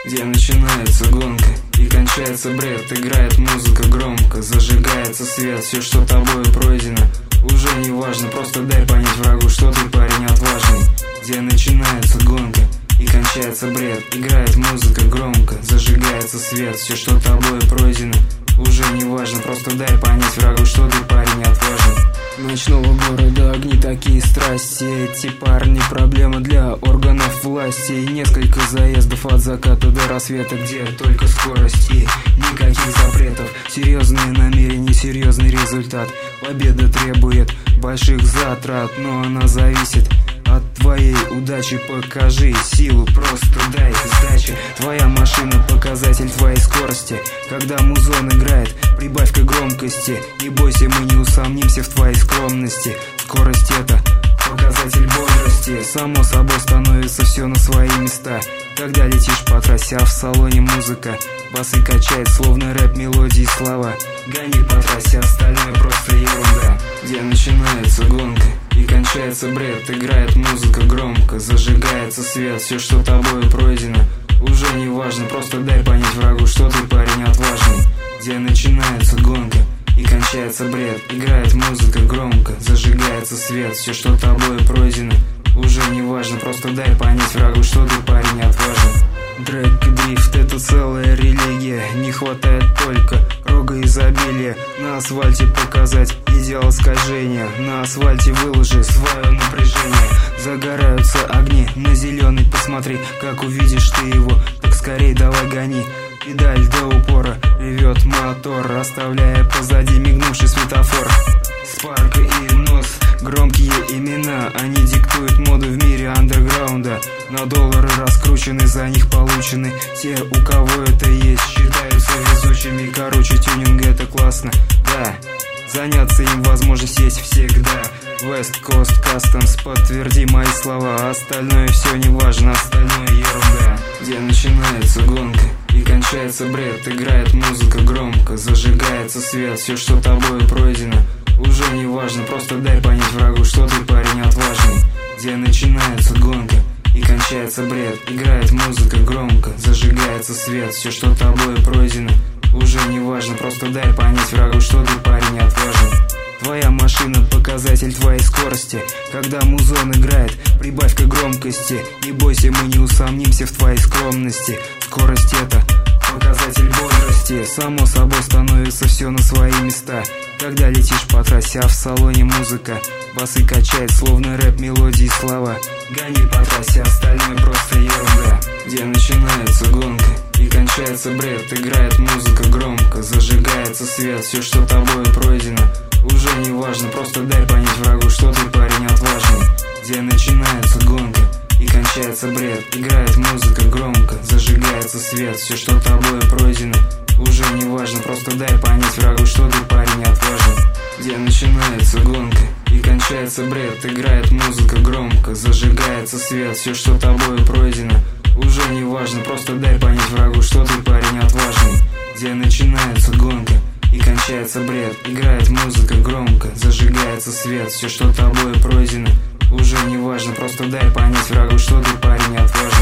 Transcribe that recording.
где начинается гонка и кончается бред. Играет музыка громко, зажигается свет. Все, что тобою пройдено, уже не важно. Просто дай понять врагу, что ты парень отважный. Где начинается гонка и кончается бред. Играет музыка громко, зажигается свет. Все, что тобою пройдено, уже не важно. Просто дай понять врагу, что ты парень отважный. Ночного города огни, такие страсти. Эти парни проблема для органов власти. Несколько заездов от заката до рассвета, где только скорость и никаких запретов. Серьезные намерения, серьезный результат. Победа требует больших затрат, но она зависит от твоей удачи. Покажи силу, просто дай сдачи. Твоя машина — показатель твоей скорости. Когда музон играет, прибавь-ка громкости. Не бойся, мы не усомнимся в твоей скромности. Скорость — это показатель бодрости. Само собой становится все на свои места, когда летишь по трассе, а в салоне музыка. Басы качает, словно рэп, мелодии, слова. Гони по трассе, остальное просто ерунда. Где начинается гонка и кончается бред. Играет музыка громко, зажигается свет. Все, что тобою пройдено, уже не важно. Просто дай понять врагу, что ты парень отважный. Где начинается гонка и кончается бред. Играет музыка громко, зажигается свет. Все, что тобою пройдено, уже не важно. Просто дай понять врагу, что ты парень отважный. Дрэк и дрифт — это целая религия. Не хватает только рога изобилия. На асфальте показать идеал скольжения. На асфальте выложи свое напряжение. Загораются огни на зеленый, посмотри, как увидишь ты его, так скорей давай гони. Педаль до упора, ревет мотор, оставляя позади мигнувший светофор. Спарк и Нос — громкие имена. Они диктуют моду в мире андерграунда. На доллары раскручены, за них получены. Те, у кого это есть, считаются везучими. Короче, тюнинг — это классно, да. Заняться им возможность есть всегда. West Coast Customs, подтверди мои слова. Остальное все не важно, остальное ерунда. Где начинается гонка и кончается бред. Играет музыка громко, зажигается свет. Все, что тобою пройдено, уже не важно. Просто дай понять врагу, что ты парень отважный. Где начинается гонка и кончается бред. Играет музыка громко, зажигается свет. Все, что тобою пройдено, уже не важно. Просто дай понять врагу, что ты парень отважный. Твоя машина — показатель твоей скорости. Когда музон играет, прибавь-ка громкости. Не бойся, мы не усомнимся в твоей скромности. Скорость — это показатель бодрости. Само собой становится все на свои места, когда летишь по трассе, а в салоне музыка. Басы качает, словно рэп, мелодии, слова. Гони по трассе, остальное просто ерунда. Где начинается гонка и кончается бред. Играет музыка громко, зажигается свет. Все, что тобою пройдено, уже не важно. Просто дай понять врагу, что ты парень отважный. Где начинается гонка и кончается бред. Играет музыка громко, зажигается свет. Все, что тобою пройдено, уже не важно. Просто дай понять врагу, что ты парень отважный. Где начинается гонка и кончается бред. Играет музыка громко, зажигается свет. Все, что тобою пройдено, уже не важно. Просто дай понять врагу, что ты парень отважный. Где начинается гонка и кончается бред. Играет музыка громко, зажигается свет. Все, что тобою пройдено, уже не важно. Просто дай понять врагу, что ты парень отважный.